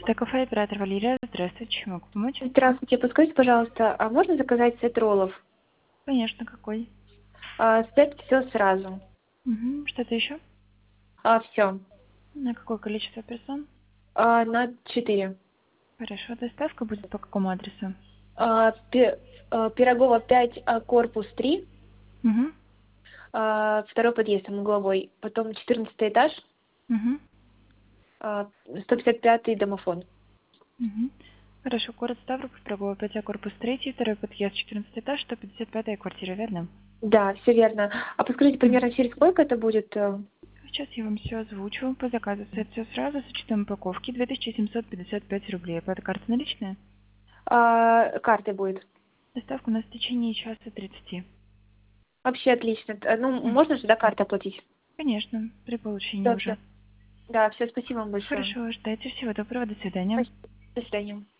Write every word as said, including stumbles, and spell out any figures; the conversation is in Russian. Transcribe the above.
Это кафе «Оператор Валерия». Здравствуйте, чем могу помочь? Здравствуйте, подскажите, пожалуйста, а можно заказать сет роллов? Конечно, какой? А, сет все сразу. Угу. Что-то еще? А, все. На какое количество персон? А, на четыре. Хорошо, доставка будет по какому адресу? А, пи- а, Пирогова пять, а, корпус три, Угу. а, второй подъезд, там угловой. Потом четырнадцатый этаж, Угу. а, сто пятьдесят пятый домофон. Угу. Хорошо, город Ставрополь, Пирогова пять, а корпус три, второй подъезд, четырнадцатый этаж, сто пятьдесят пятая квартира, верно? Да, все верно. А подскажите, Мгм. примерно через сколько это будет? э? Сейчас я вам все озвучу. По заказу сет все сразу с учетом упаковки две тысячи семьсот пятьдесят пять рублей. Оплата карты наличная? А, картой будет. Доставка у нас в течение часа тридцати. Вообще отлично. Т- Ну, Мгм. можно же до карты оплатить? Конечно, при получении Да, уже. все. Да, все, спасибо вам большое. Хорошо, ждайте. Всего доброго, до свидания. Спасибо. До свидания.